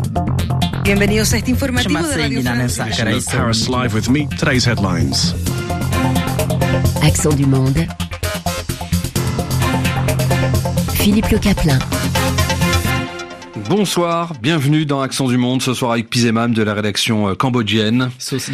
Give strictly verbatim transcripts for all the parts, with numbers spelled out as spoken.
Bienvenidos a este informativo de Radio France. Paris Live with me. Today's headlines. Accent du monde. Philippe Le Caplin. Bonsoir, bienvenue dans Accent du Monde, ce soir avec Pizemam de la rédaction cambodgienne.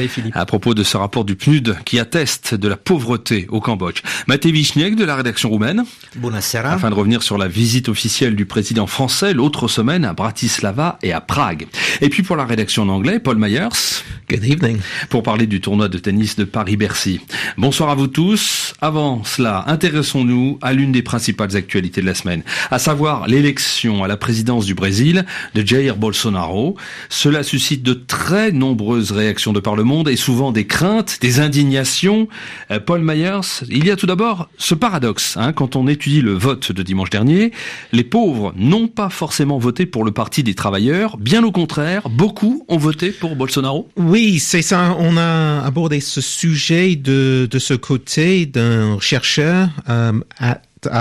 À propos de ce rapport du P N U D qui atteste de la pauvreté au Cambodge. Matej Vichniek de la rédaction roumaine. Buonasera. Afin de revenir sur la visite officielle du président français l'autre semaine à Bratislava et à Prague. Et puis pour la rédaction en anglais, Paul Myers. Good evening. Pour parler du tournoi de tennis de Paris-Bercy. Bonsoir à vous tous. Avant cela, intéressons-nous à l'une des principales actualités de la semaine, à savoir l'élection à la présidence du Brésil de Jair Bolsonaro. Cela suscite de très nombreuses réactions de par le monde et souvent des craintes, des indignations. Euh, Paul Myers, il y a tout d'abord ce paradoxe, hein, quand on étudie le vote de dimanche dernier, les pauvres n'ont pas forcément voté pour le Parti des travailleurs, bien au contraire, beaucoup ont voté pour Bolsonaro. Oui, c'est ça, on a abordé ce sujet de, de ce côté d'un chercheur euh, à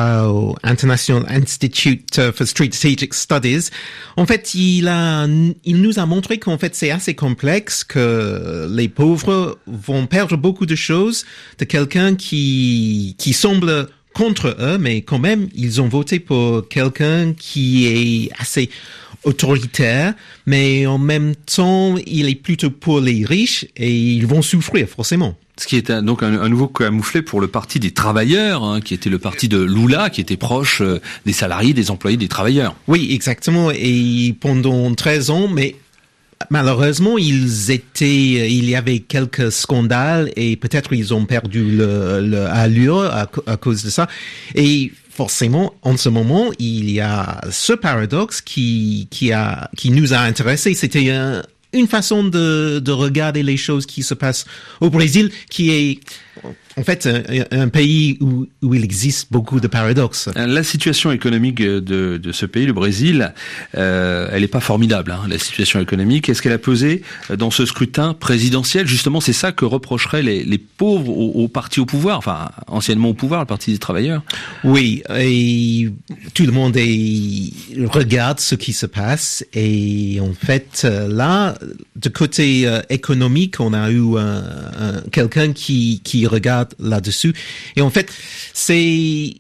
au International Institute for Strategic Studies. En fait, il a, il nous a montré qu'en fait, c'est assez complexe, que les pauvres vont perdre beaucoup de choses de quelqu'un qui, qui semble contre eux, mais quand même, ils ont voté pour quelqu'un qui est assez autoritaire, mais en même temps, il est plutôt pour les riches et ils vont souffrir forcément. Ce qui est un, donc un, un nouveau camouflet pour le parti des travailleurs, hein, qui était le parti de Lula, qui était proche euh, des salariés, des employés, des travailleurs. Oui, exactement. Et pendant treize ans, mais malheureusement, ils étaient, il y avait quelques scandales et peut-être ils ont perdu le, le allure à, à cause de ça. Et forcément, en ce moment, il y a ce paradoxe qui, qui a, qui nous a intéressés. C'était un, une façon de, de regarder les choses qui se passent au Brésil, qui est en fait un, un pays où, où il existe beaucoup de paradoxes. La situation économique de, de ce pays, le Brésil, euh, elle n'est pas formidable, hein, la situation économique. Est-ce qu'elle a pesé dans ce scrutin présidentiel? Justement, c'est ça que reprocheraient les, les pauvres au, au parti au pouvoir, enfin anciennement au pouvoir, le Parti des travailleurs. Oui, et tout le monde est, regarde ce qui se passe, et en fait là, de côté euh, économique, on a eu un, un, quelqu'un qui, qui regarde là-dessus. Et en fait, c'est, il,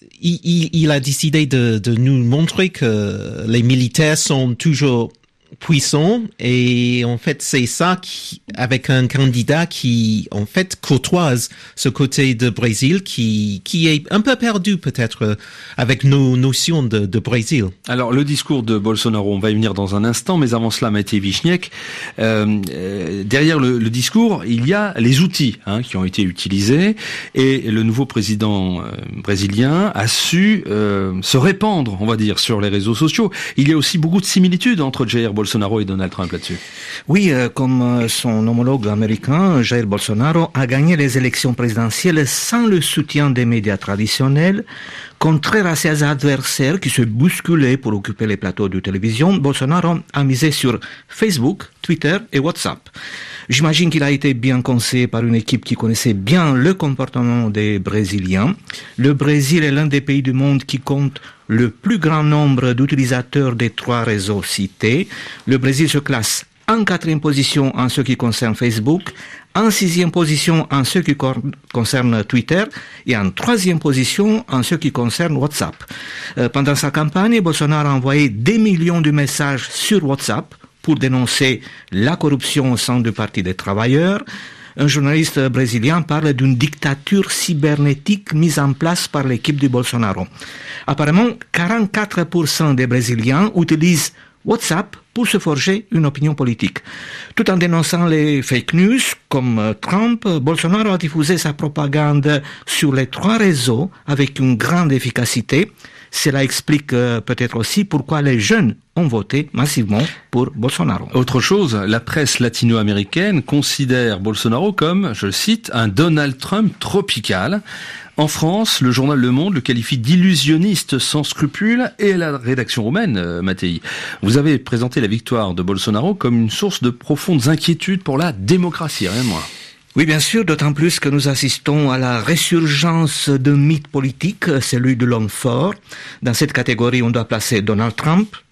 il, il a décidé de, de nous montrer que les militaires sont toujours puissants, et en fait, c'est ça qui, avec un candidat qui, en fait, courtoise ce côté de Brésil qui, qui est un peu perdu, peut-être, avec nos notions de, de Brésil. Alors, le discours de Bolsonaro, on va y venir dans un instant, mais avant cela, Matej Vichniek, euh, euh, derrière le, le discours, il y a les outils, hein, qui ont été utilisés, et le nouveau président euh, brésilien a su euh, se répandre, on va dire, sur les réseaux sociaux. Il y a aussi beaucoup de similitudes entre Jair Bolsonaro et Donald Trump là-dessus. Oui, euh, comme son homologue américain, Jair Bolsonaro a gagné les élections présidentielles sans le soutien des médias traditionnels. Contraire à ses adversaires qui se bousculaient pour occuper les plateaux de télévision, Bolsonaro a misé sur Facebook, Twitter et WhatsApp. J'imagine qu'il a été bien conseillé par une équipe qui connaissait bien le comportement des Brésiliens. Le Brésil est l'un des pays du monde qui compte le plus grand nombre d'utilisateurs des trois réseaux cités. Le Brésil se classe en quatrième position en ce qui concerne Facebook, en sixième position en ce qui cor- concerne Twitter et en troisième position en ce qui concerne WhatsApp. Euh, pendant sa campagne, Bolsonaro a envoyé des millions de messages sur WhatsApp pour dénoncer la corruption au sein du Parti des travailleurs. Un journaliste brésilien parle d'une dictature cybernétique mise en place par l'équipe de Bolsonaro. Apparemment, quarante-quatre pour cent des Brésiliens utilisent WhatsApp pour se forger une opinion politique. Tout en dénonçant les fake news, comme Trump, Bolsonaro a diffusé sa propagande sur les trois réseaux avec une grande efficacité. Cela explique euh, peut-être aussi pourquoi les jeunes ont voté massivement pour Bolsonaro. Autre chose, la presse latino-américaine considère Bolsonaro comme, je le cite, un Donald Trump tropical. En France, le journal Le Monde le qualifie d'illusionniste sans scrupules, et la rédaction roumaine, euh, Matej, vous avez présenté la victoire de Bolsonaro comme une source de profondes inquiétudes pour la démocratie, rien de moins. Oui, bien sûr, d'autant plus que nous assistons à la résurgence d'un mythe politique, celui de l'homme fort. Dans cette catégorie, on doit placer Donald Trump,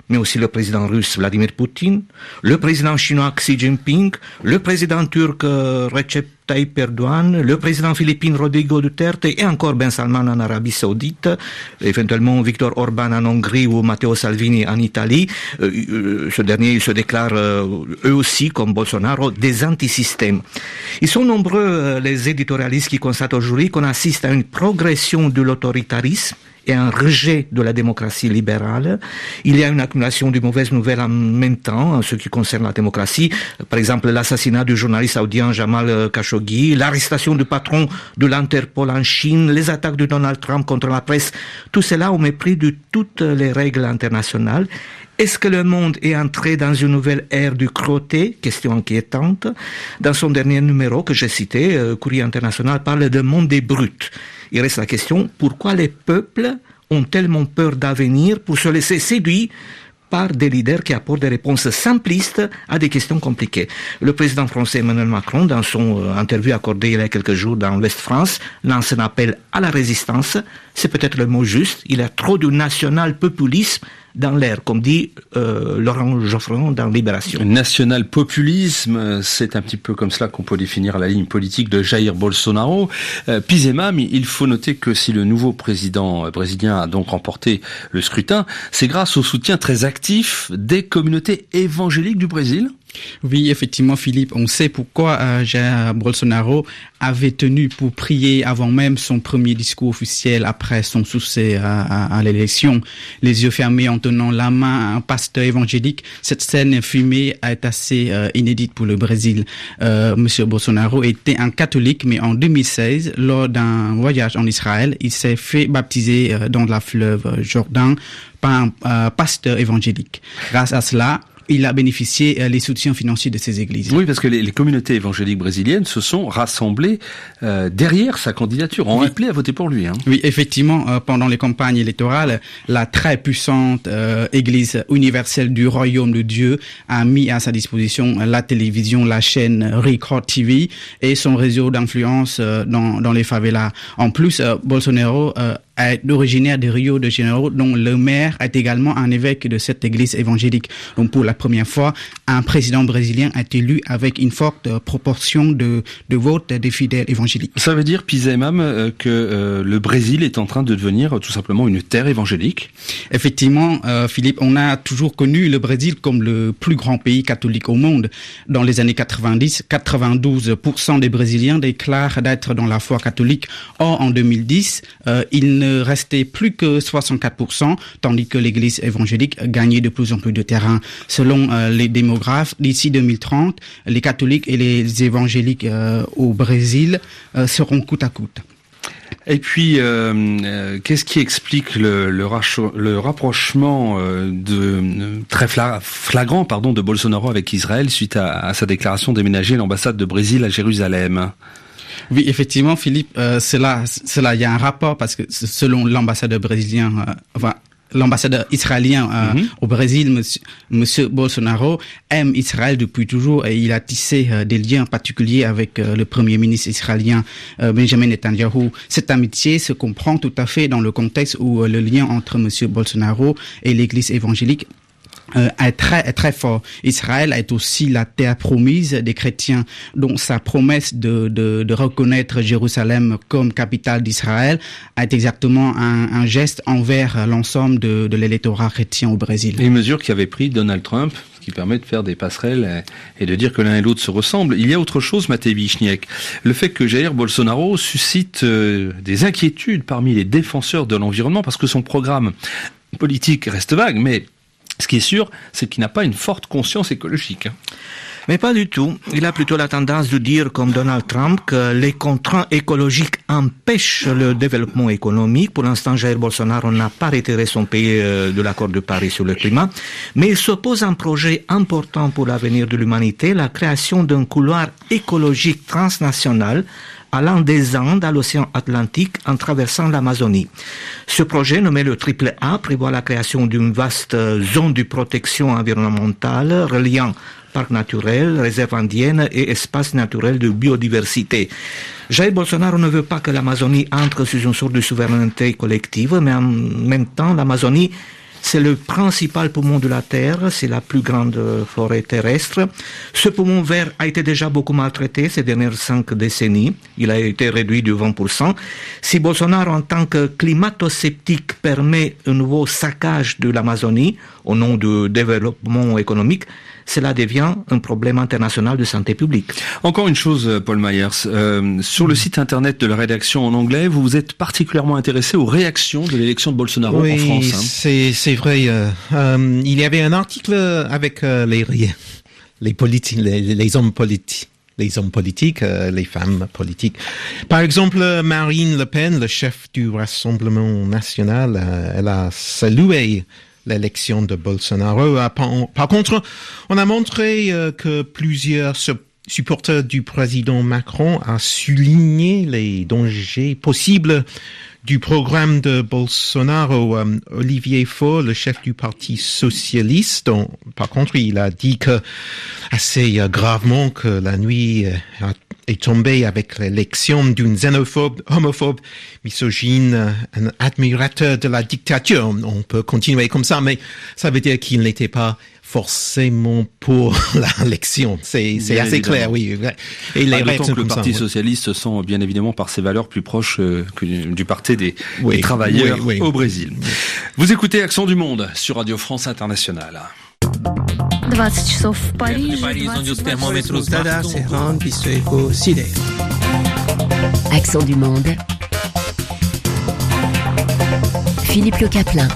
mais aussi le président russe Vladimir Poutine, le président chinois Xi Jinping, le président turc Recep Tayyip Erdogan, le président philippin Rodrigo Duterte et encore Ben Salman en Arabie Saoudite, éventuellement Viktor Orban en Hongrie ou Matteo Salvini en Italie. Euh, ce dernier, ils se déclarent euh, eux aussi, comme Bolsonaro, des antisystèmes. Ils sont nombreux euh, les éditorialistes qui constatent aujourd'hui qu'on assiste à une progression de l'autoritarisme et un rejet de la démocratie libérale. Il y a une accumulation de mauvaises nouvelles en même temps en ce qui concerne la démocratie. Par exemple, l'assassinat du journaliste saoudien Jamal Khashoggi, l'arrestation du patron de l'Interpol en Chine, les attaques de Donald Trump contre la presse. Tout cela au mépris de toutes les règles internationales. Est-ce que le monde est entré dans une nouvelle ère du crotté? Question inquiétante. Dans son dernier numéro que j'ai cité, euh, Courrier international parle de monde des brutes. Il reste la question, pourquoi les peuples ont tellement peur d'avenir pour se laisser séduire par des leaders qui apportent des réponses simplistes à des questions compliquées. Le président français Emmanuel Macron, dans son euh, interview accordée il y a quelques jours dans l'Ouest France, lance un appel à la résistance. C'est peut-être le mot juste. Il y a trop de national-populisme dans l'air, comme dit euh, Laurent Geoffrin dans Libération. National-populisme, c'est un petit peu comme cela qu'on peut définir la ligne politique de Jair Bolsonaro. Euh, pis et même, il faut noter que si le nouveau président brésilien a donc remporté le scrutin, c'est grâce au soutien très actif des communautés évangéliques du Brésil. Oui, effectivement, Philippe, on sait pourquoi euh, Jair Bolsonaro avait tenu pour prier avant même son premier discours officiel après son succès à, à, à l'élection. Les yeux fermés en tenant la main à un pasteur évangélique. Cette scène filmée est assez euh, inédite pour le Brésil. Euh, Monsieur Bolsonaro était un catholique, mais en deux mille seize, lors d'un voyage en Israël, il s'est fait baptiser euh, dans la fleuve Jourdain par un euh, pasteur évangélique. Grâce à cela, il a bénéficié euh, les soutiens financiers de ces églises. Oui, parce que les, les communautés évangéliques brésiliennes se sont rassemblées euh, derrière sa candidature, ont oui. appelé à voter pour lui. Hein. Oui, effectivement, euh, pendant les campagnes électorales, la très puissante euh, Église universelle du Royaume de Dieu a mis à sa disposition la télévision, la chaîne Record T V et son réseau d'influence euh, dans, dans les favelas. En plus, euh, Bolsonaro euh, est originaire de Rio de Janeiro, dont le maire est également un évêque de cette église évangélique. Donc pour la première fois, un président brésilien est élu avec une forte proportion de, de votes des fidèles évangéliques. Ça veut dire, Pizemam, euh, que euh, le Brésil est en train de devenir euh, tout simplement une terre évangélique? Effectivement, euh, Philippe, on a toujours connu le Brésil comme le plus grand pays catholique au monde. Dans les années quatre-vingt-dix, quatre-vingt-douze pour cent des Brésiliens déclarent d'être dans la foi catholique. Or, en deux mille dix, euh, il ne restait plus que soixante-quatre pour cent, tandis que l'église évangélique gagnait de plus en plus de terrain. Selon euh, les démographes, d'ici deux mille trente, les catholiques et les évangéliques euh, au Brésil euh, seront côte à côte. Et puis, euh, euh, qu'est-ce qui explique le, le, racho- le rapprochement euh, de, euh, très fla- flagrant pardon, de Bolsonaro avec Israël suite à, à sa déclaration d'aménager l'ambassade de Brésil à Jérusalem? Oui, effectivement, Philippe, euh, cela, cela, il y a un rapport parce que selon l'ambassadeur brésilien, euh, enfin, l'ambassadeur israélien euh, mm-hmm. au Brésil, monsieur, monsieur Bolsonaro, aime Israël depuis toujours et il a tissé euh, des liens particuliers avec euh, le premier ministre israélien euh, Benjamin Netanyahu. Cette amitié se comprend tout à fait dans le contexte où euh, le lien entre monsieur Bolsonaro et l'église évangélique Euh, est très est très fort. Israël est aussi la terre promise des chrétiens, donc sa promesse de de, de reconnaître Jérusalem comme capitale d'Israël est exactement un, un geste envers l'ensemble de, de l'électorat chrétien au Brésil. Une mesure qu'avait pris Donald Trump, qui permet de faire des passerelles et de dire que l'un et l'autre se ressemblent. Il y a autre chose, Matej Wiśniek. Le fait que Jair Bolsonaro suscite euh, des inquiétudes parmi les défenseurs de l'environnement, parce que son programme politique reste vague, mais ce qui est sûr, c'est qu'il n'a pas une forte conscience écologique. Mais pas du tout. Il a plutôt la tendance de dire, comme Donald Trump, que les contraintes écologiques empêchent le développement économique. Pour l'instant, Jair Bolsonaro n'a pas retiré son pays de l'accord de Paris sur le climat. Mais il s'oppose à un projet important pour l'avenir de l'humanité, la création d'un couloir écologique transnational allant des Andes à l'océan Atlantique en traversant l'Amazonie. Ce projet, nommé le Triple A, prévoit la création d'une vaste zone de protection environnementale reliant parcs naturels, réserves indiennes et espaces naturels de biodiversité. Jair Bolsonaro ne veut pas que l'Amazonie entre sous une sorte de souveraineté collective, mais en même temps, l'Amazonie C'est le principal poumon de la Terre, c'est la plus grande forêt terrestre. Ce poumon vert a été déjà beaucoup maltraité ces dernières cinq décennies. Il a été réduit de vingt pour cent. Si Bolsonaro, en tant que climato-sceptique, permet un nouveau saccage de l'Amazonie au nom de développement économique, cela devient un problème international de santé publique. Encore une chose, Paul Myers, euh, sur le site internet de la rédaction en anglais, vous vous êtes particulièrement intéressé aux réactions de l'élection de Bolsonaro oui, en France. Oui, hein. c'est, c'est vrai. Euh, euh, il y avait un article avec euh, les, les, politiques, les, les hommes politiques. Les hommes politiques, euh, les femmes politiques. Par exemple, Marine Le Pen, le chef du Rassemblement national, euh, elle a salué l'élection de Bolsonaro. Par, par contre, on a montré euh, que plusieurs supporters du président Macron ont souligné les dangers possibles du programme de Bolsonaro. Euh, Olivier Faure, le chef du Parti socialiste, on, par contre, il a dit que assez euh, gravement que la nuit euh, a est tombé avec l'élection d'une xénophobe, homophobe, misogyne, un admirateur de la dictature. On peut continuer comme ça, mais ça veut dire qu'il n'était pas forcément pour l'élection. C'est, c'est assez clair, oui. Et les ah, d'autant que le Parti ça, socialiste oui. se sent bien évidemment par ses valeurs plus proches euh, que du Parti des, oui, des travailleurs oui, oui. au Brésil. Oui. Vous écoutez Accent du Monde sur Radio France Internationale. двадцать часов в Париже. Accent du monde. Philippe Le Caplin.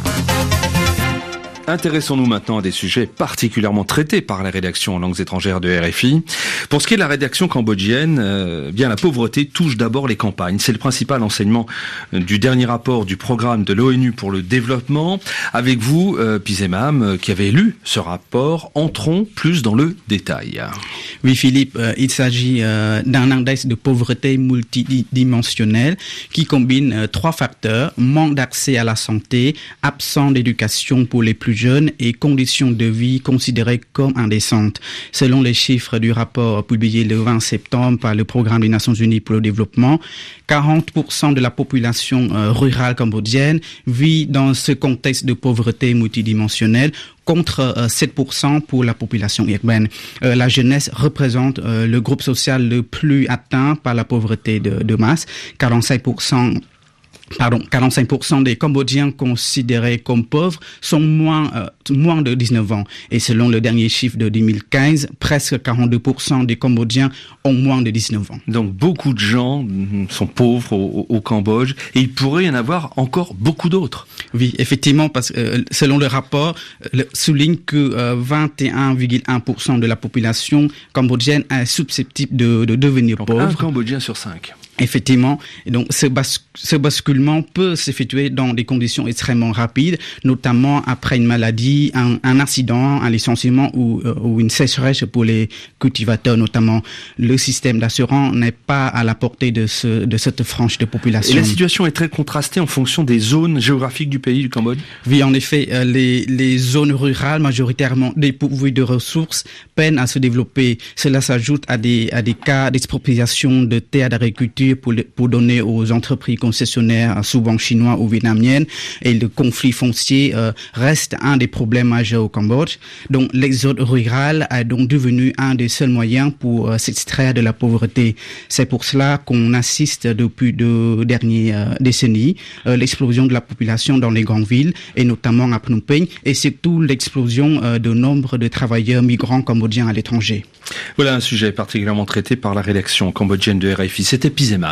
Intéressons-nous maintenant à des sujets particulièrement traités par la rédaction en langues étrangères de R F I. Pour ce qui est de la rédaction cambodgienne, euh, bien la pauvreté touche d'abord les campagnes. C'est le principal enseignement du dernier rapport du programme de l'ONU pour le développement. Avec vous, euh, Pizemam, euh, qui avez lu ce rapport, entrons plus dans le détail. Oui, Philippe, euh, il s'agit euh, d'un index de pauvreté multidimensionnel qui combine euh, trois facteurs: manque d'accès à la santé, absence d'éducation pour les plus jeunes et conditions de vie considérées comme indécentes. Selon les chiffres du rapport publié le vingt septembre par le Programme des Nations Unies pour le développement, quarante pour cent de la population euh, rurale cambodgienne vit dans ce contexte de pauvreté multidimensionnelle, contre euh, sept pour cent pour la population urbaine. Euh, la jeunesse représente euh, le groupe social le plus atteint par la pauvreté de, de masse. quarante-cinq pour cent Pardon, quarante-cinq pour cent des Cambodgiens considérés comme pauvres sont moins, euh, moins de dix-neuf ans. Et selon le dernier chiffre de deux mille quinze, presque quarante-deux pour cent des Cambodgiens ont moins de dix-neuf ans. Donc beaucoup de gens sont pauvres au, au Cambodge et il pourrait y en avoir encore beaucoup d'autres. Oui, effectivement, parce que euh, selon le rapport, le, souligne que euh, vingt et un virgule un pour cent de la population cambodgienne est susceptible de, de devenir donc pauvre. Un Cambodgien sur cinq. Effectivement, et donc ce, bas, ce basculement peut s'effectuer dans des conditions extrêmement rapides, notamment après une maladie, un, un accident, un licenciement ou, euh, ou une sécheresse pour les cultivateurs notamment. Le système d'assurance n'est pas à la portée de, ce, de cette frange de population. Et la situation est très contrastée en fonction des zones géographiques du pays, du Cambodge. Oui, en effet, euh, les, les zones rurales majoritairement dépourvues de ressources peinent à se développer. Cela s'ajoute à des, à des cas d'expropriation de terres d'agriculture Pour, le, pour donner aux entreprises concessionnaires, souvent chinois ou vietnamiennes, et le conflit foncier euh, reste un des problèmes majeurs au Cambodge. Donc l'exode rural est donc devenu un des seuls moyens pour euh, s'extraire de la pauvreté. C'est pour cela qu'on assiste depuis deux dernières euh, décennies euh, l'explosion de la population dans les grandes villes, et notamment à Phnom Penh, et surtout l'explosion euh, de nombre de travailleurs migrants cambodgiens à l'étranger. Voilà un sujet particulièrement traité par la rédaction cambodgienne de R F I. C'était Pizemam.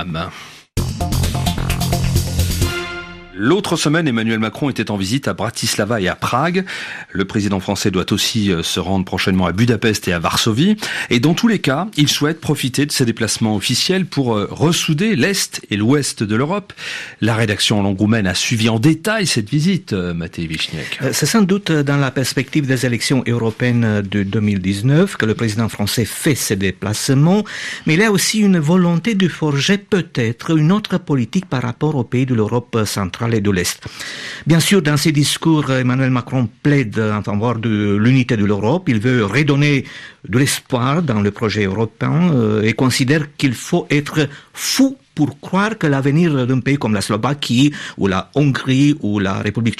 L'autre semaine, Emmanuel Macron était en visite à Bratislava et à Prague. Le président français doit aussi se rendre prochainement à Budapest et à Varsovie. Et dans tous les cas, il souhaite profiter de ses déplacements officiels pour ressouder l'Est et l'Ouest de l'Europe. La rédaction en langue roumaine a suivi en détail cette visite, Matej Vichniac. C'est sans doute dans la perspective des élections européennes de deux mille dix-neuf que le président français fait ses déplacements, mais il y a aussi une volonté de forger peut-être une autre politique par rapport aux pays de l'Europe centrale et de l'Est. Bien sûr, dans ses discours, Emmanuel Macron plaide en faveur de l'unité de l'Europe. Il veut redonner de l'espoir dans le projet européen euh, et considère qu'il faut être fou pour croire que l'avenir d'un pays comme la Slovaquie ou la Hongrie ou la République tchèque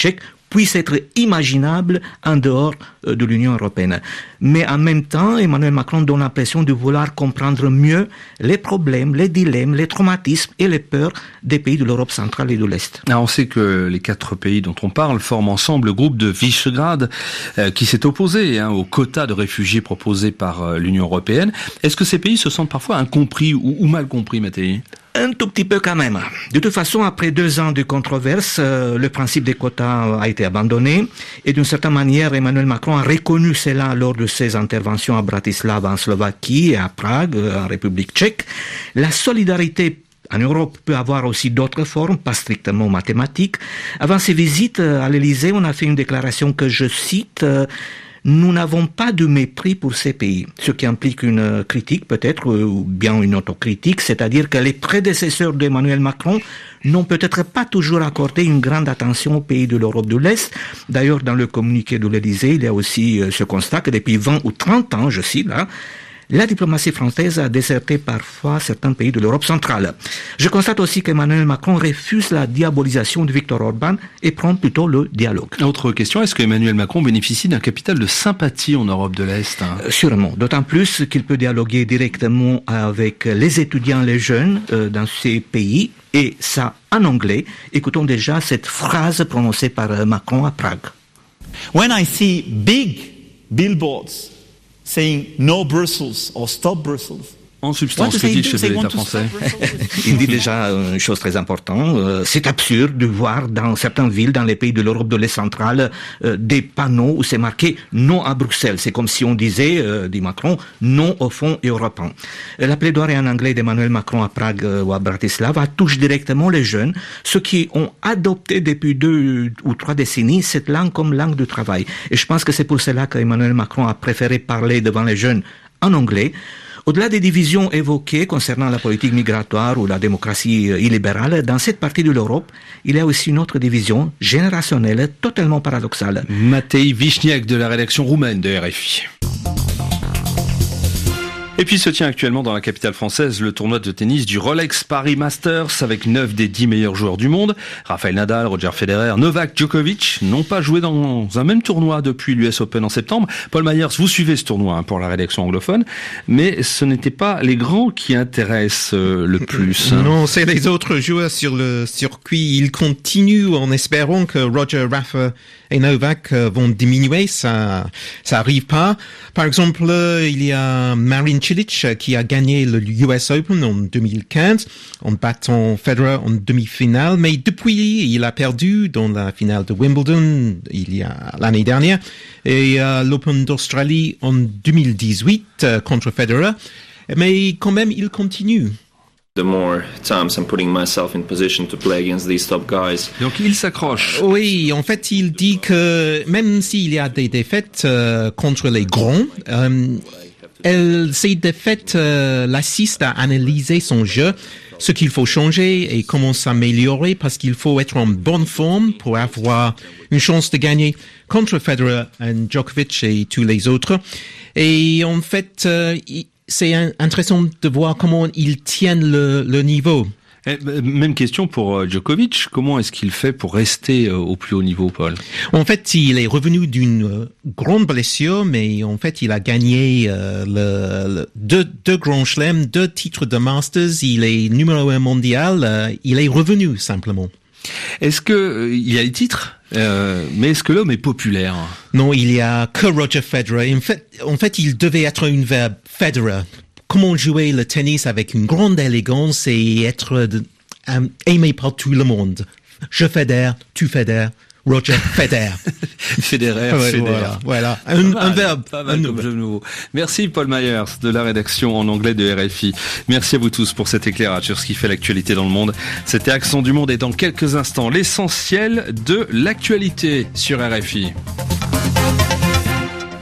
puisse être imaginable en dehors de l'Union européenne. Mais en même temps, Emmanuel Macron donne l'impression de vouloir comprendre mieux les problèmes, les dilemmes, les traumatismes et les peurs des pays de l'Europe centrale et de l'Est. Alors on sait que les quatre pays dont on parle forment ensemble le groupe de Visegrad euh, qui s'est opposé hein, aux quotas de réfugiés proposés par euh, l'Union européenne. Est-ce que ces pays se sentent parfois incompris ou, ou mal compris, Mattei ? Un tout petit peu quand même. De toute façon, après deux ans de controverse, euh, le principe des quotas a été abandonné et d'une certaine manière, Emmanuel Macron a reconnu cela lors de ses interventions à Bratislava en Slovaquie et à Prague, en République tchèque. La solidarité en Europe peut avoir aussi d'autres formes, pas strictement mathématiques. Avant ces visites à l'Élysée, on a fait une déclaration que je cite euh, nous n'avons pas de mépris pour ces pays, ce qui implique une critique peut-être, ou bien une autocritique, c'est-à-dire que les prédécesseurs d'Emmanuel Macron n'ont peut-être pas toujours accordé une grande attention aux pays de l'Europe de l'Est. D'ailleurs, dans le communiqué de l'Élysée, il y a aussi ce constat que depuis vingt ou trente ans, je cite là, la diplomatie française a déserté parfois certains pays de l'Europe centrale. Je constate aussi qu'Emmanuel Macron refuse la diabolisation de Viktor Orban et prend plutôt le dialogue. Autre question, est-ce qu'Emmanuel Macron bénéficie d'un capital de sympathie en Europe de l'Est hein ? euh, Sûrement, d'autant plus qu'il peut dialoguer directement avec les étudiants, les jeunes euh, dans ces pays, et ça en anglais. Écoutons déjà cette phrase prononcée par Macron à Prague. When I see big billboards saying no Brussels or stop Brussels. En substance, que dit le chef de l'État français ? Il dit déjà une chose très importante. C'est absurde de voir dans certaines villes, dans les pays de l'Europe de l'Est centrale, des panneaux où c'est marqué « non à Bruxelles ». C'est comme si on disait, dit Macron, « non au fonds européen ». La plaidoirie en anglais d'Emmanuel Macron à Prague ou à Bratislava touche directement les jeunes, ceux qui ont adopté depuis deux ou trois décennies cette langue comme langue de travail. Et je pense que c'est pour cela qu'Emmanuel Macron a préféré parler devant les jeunes en anglais. Au-delà des divisions évoquées concernant la politique migratoire ou la démocratie illibérale, dans cette partie de l'Europe, il y a aussi une autre division générationnelle totalement paradoxale. Mattei Vișniac de la rédaction roumaine de R F I. Et puis se tient actuellement dans la capitale française le tournoi de tennis du Rolex Paris Masters avec neuf des dix meilleurs joueurs du monde. Rafael Nadal, Roger Federer, Novak Djokovic n'ont pas joué dans un même tournoi depuis l'U S Open en septembre. Paul Myers, vous suivez ce tournoi hein, pour la rédaction anglophone, mais ce n'étaient pas les grands qui intéressent euh, le plus. Hein. Non, c'est les autres joueurs sur le circuit. Ils continuent en espérant que Roger, Rafa et Novak vont diminuer. Ça, ça arrive pas. Par exemple, il y a Marin Cilic qui a gagné le U S Open en deux mille quinze en battant Federer en demi-finale, mais depuis il a perdu dans la finale de Wimbledon il y a l'année dernière et euh, l'Open d'Australie en deux mille dix-huit euh, contre Federer, mais quand même il continue. The more times I'm putting myself in position to play against these top guys. Donc il s'accroche. Oui, en fait, il dit que même s'il y a des défaites euh, contre les grands, euh, elle, ces défaites euh, l'assistent à analyser son jeu, ce qu'il faut changer et comment s'améliorer, parce qu'il faut être en bonne forme pour avoir une chance de gagner contre Federer, Djokovic et tous les autres. Et en fait, euh, c'est intéressant de voir comment ils tiennent le, le niveau. Et même question pour Djokovic, comment est-ce qu'il fait pour rester au plus haut niveau, Paul ? En fait, il est revenu d'une grande blessure, mais en fait, il a gagné euh, le, le, deux, deux grands chelems, deux titres de Masters, il est numéro un mondial, euh, il est revenu simplement. Est-ce que euh, il y a les titres, euh, mais est-ce que l'homme est populaire ? Non, il y a que Roger Federer. En fait, en fait, il devait être un verbe Federer. Comment jouer le tennis avec une grande élégance et être de, um, aimé par tout le monde. Je fédère, tu fédères, Roger Federer. Federer, ouais, Federer. Voilà, voilà. Un, mal, un verbe. Pas mal comme jeu nouveau. Merci Paul Myers de la rédaction en anglais de R F I. Merci à vous tous pour cet éclairage sur ce qui fait l'actualité dans le monde. C'était Accent du Monde et dans quelques instants, l'essentiel de l'actualité sur R F I.